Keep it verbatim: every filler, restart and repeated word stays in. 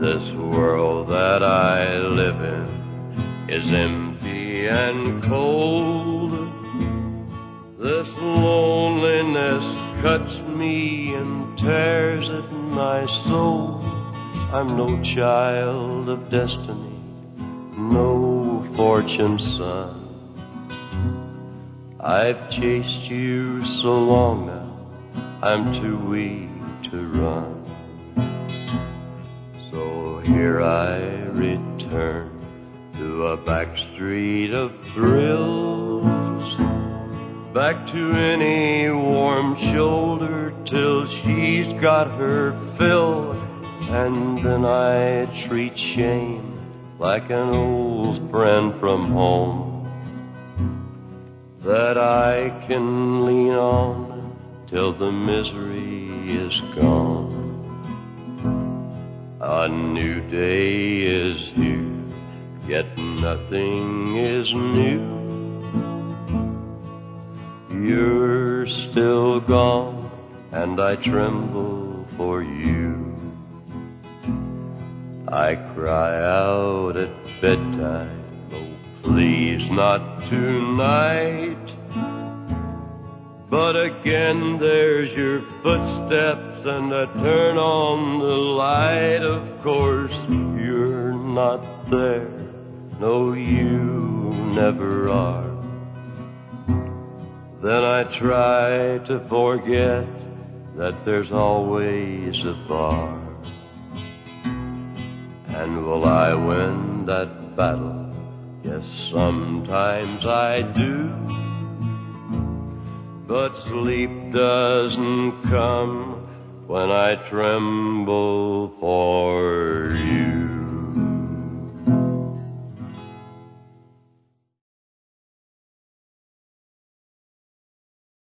This world that I live in is empty and cold. This loneliness cuts me and tears at my soul. I'm no child of destiny, no fortune's son. I've chased you so long now, I'm too weak to run. So here I return to a back street of thrills, back to any warm shoulder till she's got her fill. And then I treat shame like an old friend from home that I can lean on till the misery is gone. A new day is here, yet nothing is new. You're still gone, and I tremble for you. I cry out at bedtime, oh please not tonight. But again there's your footsteps and I turn on the light. Of course you're not there, no you never are. Then I try to forget that there's always a bar. And will I win that battle? Yes, sometimes I do. But sleep doesn't come when I tremble for you.